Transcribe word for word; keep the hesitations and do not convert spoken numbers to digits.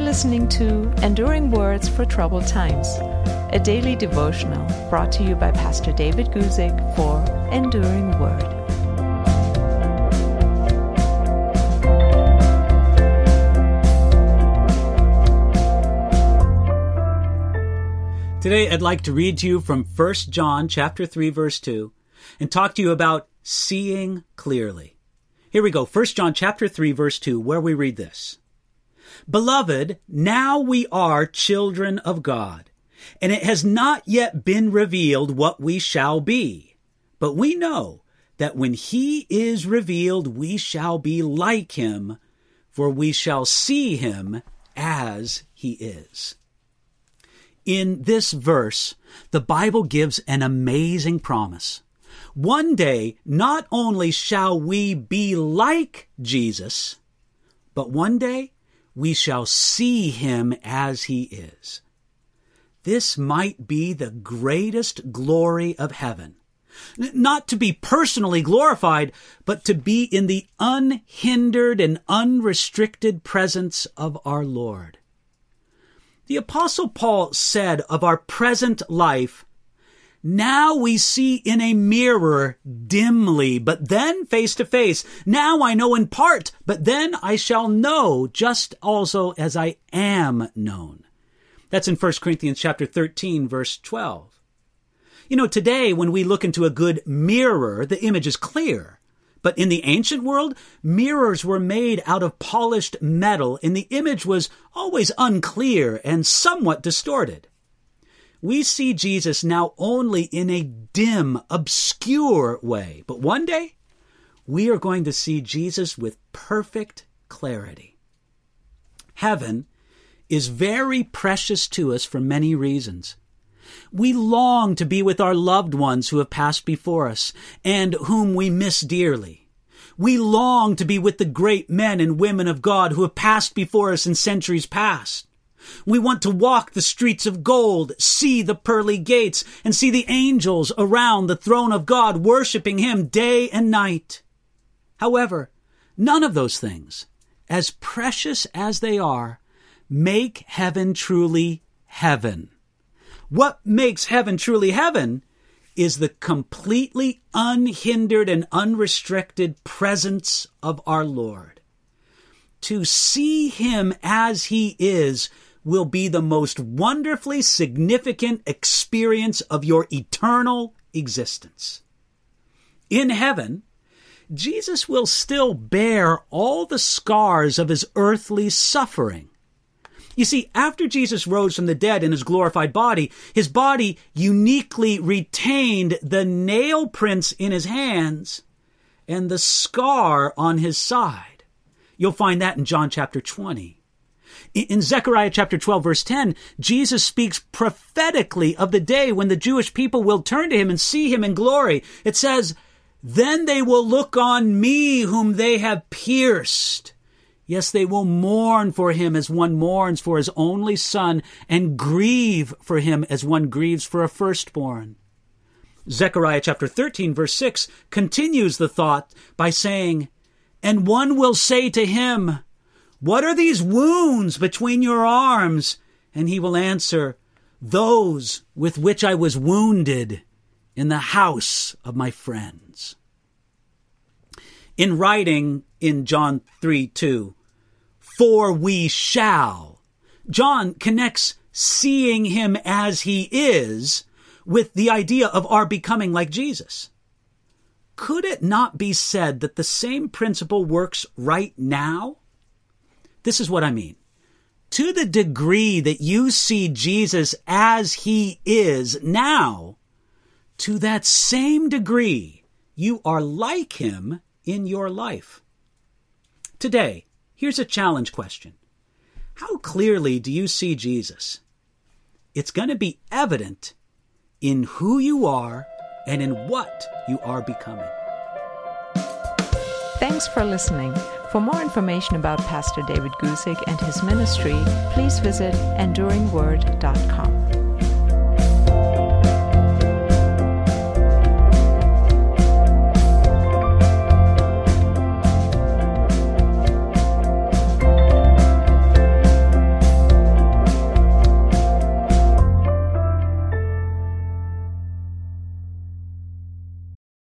listening to Enduring Words for Troubled Times, a daily devotional brought to you by Pastor David Guzik for Enduring Word. Today, I'd like to read to you from First John chapter three, verse two, and talk to you about seeing clearly. Here we go, First John chapter three, verse two, where we read this. Beloved, now we are children of God, and it has not yet been revealed what we shall be. But we know that when he is revealed, we shall be like him, for we shall see him as he is. In this verse, the Bible gives an amazing promise. One day, not only shall we be like Jesus, but one day we shall see him as he is. This might be the greatest glory of heaven. Not to be personally glorified, but to be in the unhindered and unrestricted presence of our Lord. The Apostle Paul said of our present life, now we see in a mirror dimly, but then face to face. Now I know in part, but then I shall know just also as I am known. That's in First Corinthians chapter thirteen, verse twelve. You know, today when we look into a good mirror, the image is clear. But in the ancient world, mirrors were made out of polished metal, and the image was always unclear and somewhat distorted. We see Jesus now only in a dim, obscure way. But one day, we are going to see Jesus with perfect clarity. Heaven is very precious to us for many reasons. We long to be with our loved ones who have passed before us and whom we miss dearly. We long to be with the great men and women of God who have passed before us in centuries past. We want to walk the streets of gold, see the pearly gates, and see the angels around the throne of God worshiping him day and night. However, none of those things, as precious as they are, make heaven truly heaven. What makes heaven truly heaven is the completely unhindered and unrestricted presence of our Lord. To see him as he is will be the most wonderfully significant experience of your eternal existence. In heaven, Jesus will still bear all the scars of his earthly suffering. You see, after Jesus rose from the dead in his glorified body, his body uniquely retained the nail prints in his hands and the scar on his side. You'll find that in John chapter twenty. In Zechariah chapter twelve, verse ten, Jesus speaks prophetically of the day when the Jewish people will turn to him and see him in glory. It says, then they will look on me whom they have pierced. Yes, they will mourn for him as one mourns for his only son, and grieve for him as one grieves for a firstborn. Zechariah chapter thirteen, verse six continues the thought by saying, and one will say to him, what are these wounds between your arms? And he will answer, those with which I was wounded in the house of my friends. In writing in John three two, for we shall, John connects seeing him as he is with the idea of our becoming like Jesus. Could it not be said that the same principle works right now? This is what I mean. To the degree that you see Jesus as he is now, to that same degree, you are like him in your life. Today, here's a challenge question. How clearly do you see Jesus? It's going to be evident in who you are and in what you are becoming. Thanks for listening. For more information about Pastor David Guzik and his ministry, please visit enduring word dot com.